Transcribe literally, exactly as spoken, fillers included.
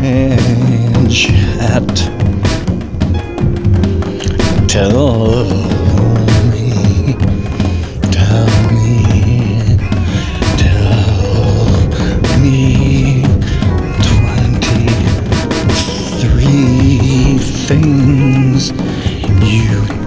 chat. Tell me, tell me, tell me twenty-three things you